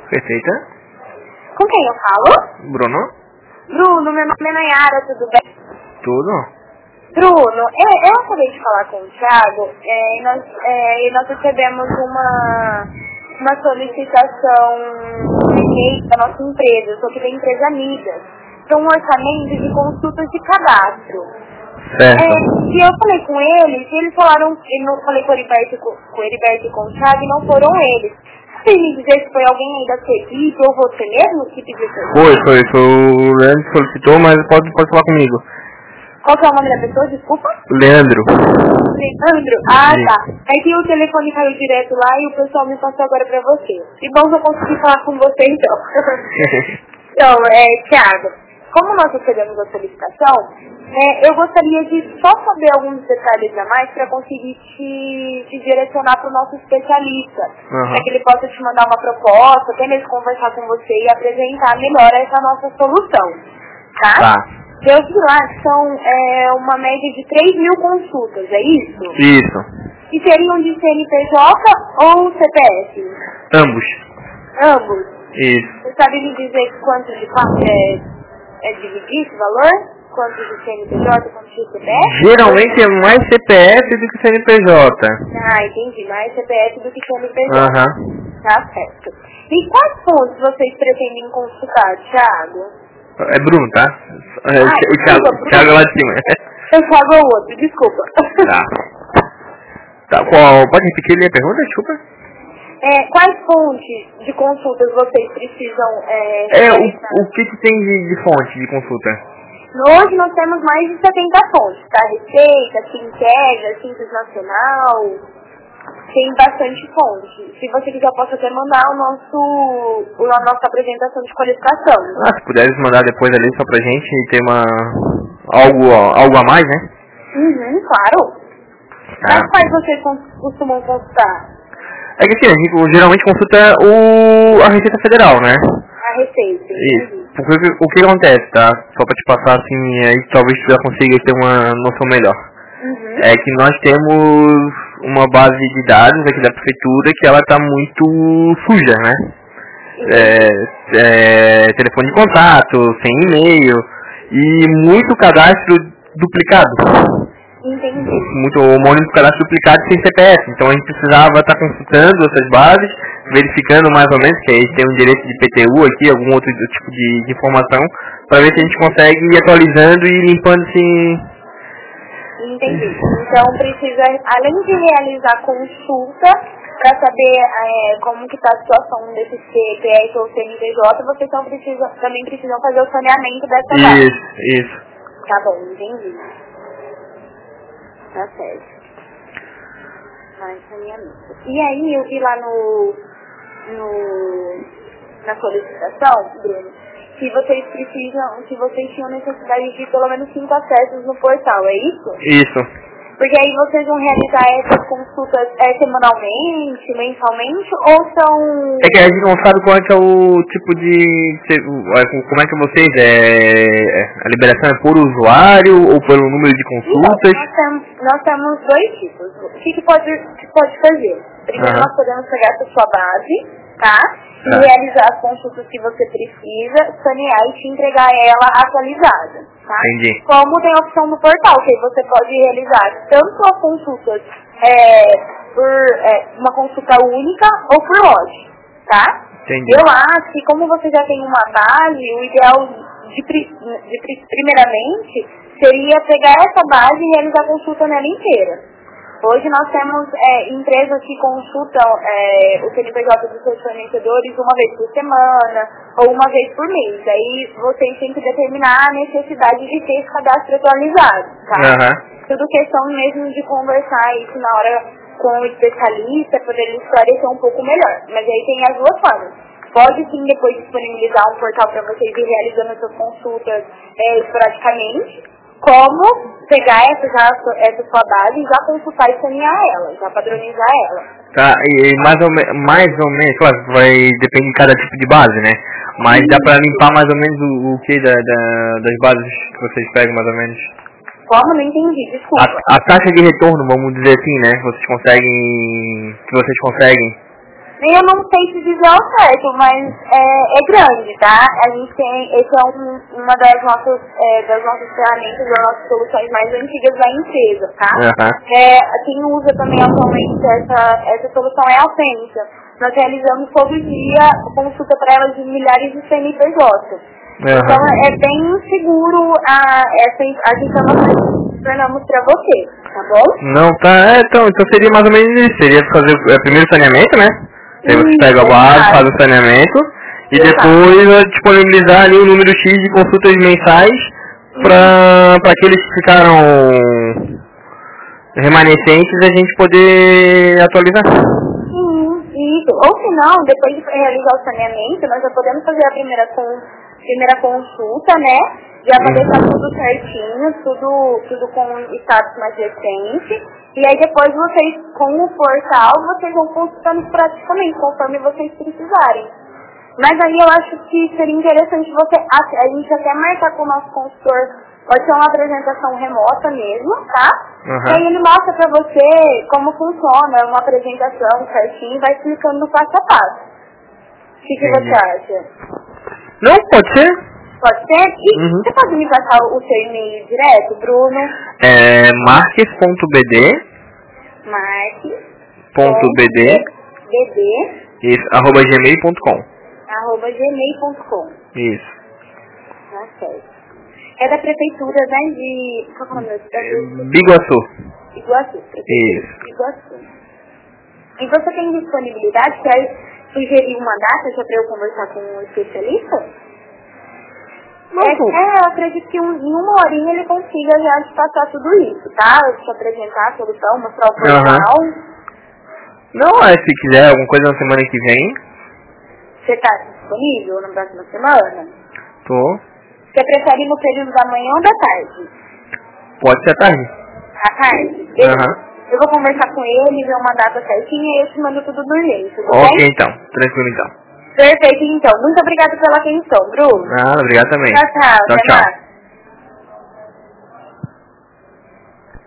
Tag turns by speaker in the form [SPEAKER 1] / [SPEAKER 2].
[SPEAKER 1] Perfeita.
[SPEAKER 2] Com quem eu falo?
[SPEAKER 1] Bruno?
[SPEAKER 2] Bruno, meu nome é Nayara, tudo bem?
[SPEAKER 1] Tudo?
[SPEAKER 2] Bruno, eu acabei de falar com o Thiago e nós recebemos uma solicitação no e-mail da nossa empresa, sobre a empresa Amigas, para um orçamento de consultas de cadastro.
[SPEAKER 1] Certo.
[SPEAKER 2] E eu falei com eles falaram, eu falei com o Heriberto e com o Thiago, e não foram eles. Você me dizer se foi alguém aí da sua equipe ou você mesmo que pediu isso?
[SPEAKER 1] Foi o Leandro que solicitou, mas pode falar comigo.
[SPEAKER 2] Qual que é o nome da pessoa, desculpa?
[SPEAKER 1] Leandro.
[SPEAKER 2] Leandro? Ah, tá. É que o telefone caiu direto lá e o pessoal me passou agora pra você. Que bom que eu consegui falar com você então. Então, Thiago, como nós recebemos a solicitação, eu gostaria de só saber alguns detalhes a mais para conseguir te direcionar para o nosso especialista. Para que ele possa te mandar uma proposta, até mesmo conversar com você e apresentar melhor essa nossa solução. Tá? Eu vi lá que são uma média de 3.000 consultas, é isso?
[SPEAKER 1] Isso.
[SPEAKER 2] E seriam de CNPJ ou CPF?
[SPEAKER 1] Ambos.
[SPEAKER 2] Ambos?
[SPEAKER 1] Isso.
[SPEAKER 2] Você sabe me dizer quanto de fato é dividir esse valor? Quanto de CNPJ, quanto de CPF?
[SPEAKER 1] Geralmente é mais CPF do que CNPJ.
[SPEAKER 2] Ah, entendi. Mais CPF do que CNPJ. Tá certo. E quais pontos vocês pretendem consultar, Thiago?
[SPEAKER 1] É Bruno, tá? O Thiago lá de cima.
[SPEAKER 2] O Thiago é o outro, desculpa.
[SPEAKER 1] Tá, pode repetir ali a pergunta, desculpa?
[SPEAKER 2] Quais fontes de consultas vocês precisam
[SPEAKER 1] o que tem de fonte de consulta?
[SPEAKER 2] Hoje nós temos mais de 70 fontes, tá? Receita, Sintegra, Simples Nacional, tem bastante fonte. Se você quiser, eu posso até mandar a nossa apresentação de qualificação.
[SPEAKER 1] Se puderes mandar depois ali só pra gente ter algo a mais, né?
[SPEAKER 2] Claro. Mas quais vocês costumam consultar?
[SPEAKER 1] É que assim, a gente geralmente consulta a Receita Federal, né?
[SPEAKER 2] A Receita.
[SPEAKER 1] Isso. O que acontece, tá? Só pra te passar assim, aí talvez tu já consiga ter uma noção melhor. É que nós temos uma base de dados aqui da prefeitura que ela tá muito suja, né? Telefone de contato, sem e-mail e muito cadastro duplicado.
[SPEAKER 2] Entendi.
[SPEAKER 1] Muito homônimo cadastro duplicado sem CPF. Então a gente precisava estar consultando essas bases, verificando mais ou menos, que a gente tem um direito de PTU aqui, algum outro tipo de informação, para ver se a gente consegue ir atualizando e limpando assim.
[SPEAKER 2] Entendi. Então precisa, além de realizar consulta para saber como que está a situação desse CPF ou CNPJ, vocês também precisam fazer o saneamento dessa base.
[SPEAKER 1] Isso.
[SPEAKER 2] Tá bom, entendi. Tá certo. Mais saneamento. E aí eu vi lá na solicitação, Bruno, que vocês tinham necessidade de pelo menos 5 acessos no portal, é isso?
[SPEAKER 1] Isso.
[SPEAKER 2] Porque aí vocês vão realizar essas consultas semanalmente, mensalmente, ou são...
[SPEAKER 1] É que a gente não sabe qual é que é o tipo de... Como é que vocês... a liberação é por usuário ou pelo número de consultas?
[SPEAKER 2] Então, nós temos 2 tipos. O que pode fazer? Primeiro nós podemos pegar essa sua base, tá? E realizar as consultas que você precisa, sanear e te entregar ela atualizada, tá?
[SPEAKER 1] Entendi.
[SPEAKER 2] Como tem a opção no portal, que você pode realizar tanto as consultas por uma consulta única ou por lote, tá?
[SPEAKER 1] Entendi.
[SPEAKER 2] Eu acho que como você já tem uma base, o ideal primeiramente seria pegar essa base e realizar a consulta nela inteira. Hoje nós temos empresas que consultam o CNPJ dos seus fornecedores uma vez por semana ou uma vez por mês. Aí vocês têm que determinar a necessidade de ter esse cadastro atualizado, tá? Tudo questão mesmo de conversar isso na hora com o especialista, para ele esclarecer um pouco melhor. Mas aí tem as 2 formas. Pode sim depois disponibilizar um portal para vocês ir realizando as suas consultas esporadicamente, como pegar essa sua base e já consultar e sanear ela, já padronizar ela.
[SPEAKER 1] Tá, e mais ou menos, claro, depende de cada tipo de base, né? Mas dá pra limpar mais ou menos o que das bases que vocês pegam, mais ou menos?
[SPEAKER 2] Como? Não entendi, desculpa.
[SPEAKER 1] A taxa de retorno, vamos dizer assim, né? Vocês conseguem...
[SPEAKER 2] Eu não sei se dizer ao certo, mas é grande, tá? A gente tem, esse é uma das nossas ferramentas, das nossas soluções mais antigas da empresa, tá? Quem usa também atualmente essa solução é a Alfênica. Nós realizamos todo dia consulta para elas de milhares de CNPJ. Então é bem seguro as informações que tornamos para você, tá bom?
[SPEAKER 1] Não, tá, então seria mais ou menos isso, seria fazer primeiro saneamento, né? Aí você pega a base, faz o saneamento e depois disponibilizar ali o número X de consultas mensais para aqueles que ficaram remanescentes a gente poder atualizar.
[SPEAKER 2] Isso. Ou se não, depois de realizar o saneamento, nós já podemos fazer a primeira consulta, né? Já vai deixar tudo certinho, tudo com status mais recente. E aí depois vocês, com o portal, vocês vão consultando praticamente, conforme vocês precisarem. Mas aí eu acho que seria interessante a gente até marcar com o nosso consultor, pode ser uma apresentação remota mesmo, tá? E aí ele mostra pra você como funciona uma apresentação certinho e vai explicando no passo a passo. O que você acha?
[SPEAKER 1] Não, pode ser.
[SPEAKER 2] Pode ser? E você pode me passar o seu e-mail direto, Bruno?
[SPEAKER 1] É marques.bd isso, @gmail.com.
[SPEAKER 2] @gmail.com.
[SPEAKER 1] Isso.
[SPEAKER 2] Tá certo. É da prefeitura, né, de... Qual é o nome?
[SPEAKER 1] Biguaçu.
[SPEAKER 2] Iguaçu.
[SPEAKER 1] Isso.
[SPEAKER 2] Iguaçu. E você tem disponibilidade? Quer sugerir uma data para eu conversar com um especialista? Eu acredito que em uma horinha ele consiga já te passar tudo isso, tá? Te apresentar a solução, mostrar o portal.
[SPEAKER 1] Não, se quiser alguma coisa na semana que vem.
[SPEAKER 2] Você tá disponível na próxima semana?
[SPEAKER 1] Tô.
[SPEAKER 2] Você prefere no período da manhã ou da tarde?
[SPEAKER 1] Pode ser à tarde.
[SPEAKER 2] À tarde? Eu vou conversar com ele, ver uma data certinha e eu te mando tudo no e-mail, tudo bem?
[SPEAKER 1] Ok, então. Tranquilo, então.
[SPEAKER 2] Perfeito, então. Muito obrigada pela atenção, Bruno.
[SPEAKER 1] Obrigado também.
[SPEAKER 2] Tchau. Até mais.